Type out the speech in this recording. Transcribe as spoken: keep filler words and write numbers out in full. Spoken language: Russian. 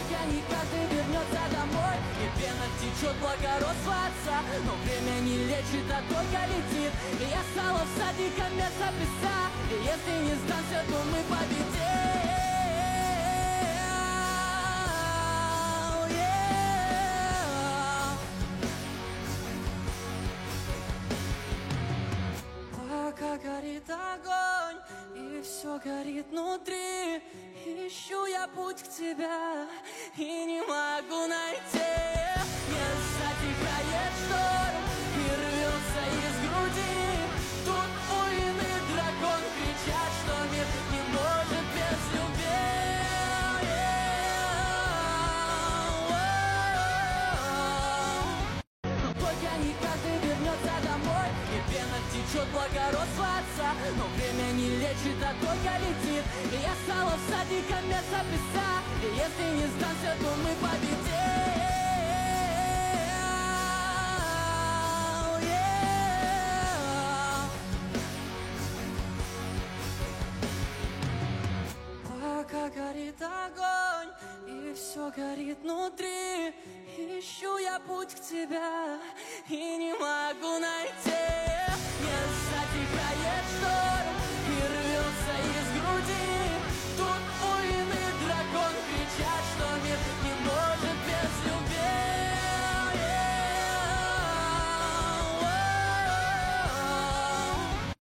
Только не каждый вернется домой, и пена течет благородство отца. Но время не лечит, а только летит. И я стала всадником месописа. И если не сдамся, то мы победим. Пока горит огонь, и все горит внутри, ищу я путь к тебе, и не могу найти. Не затихает шторм, и рвется из груди. Тут воины дракон кричат, что мир не может без любви. Но только не каждый вернется домой, и пена течет благородство отца. Но время не лечит, а только летит. И я стала всадником месописа. И если не сдамся, то мы победим. Пока горит огонь, и все горит внутри, ищу я путь к тебе, и не могу найти. Не затихает шторм,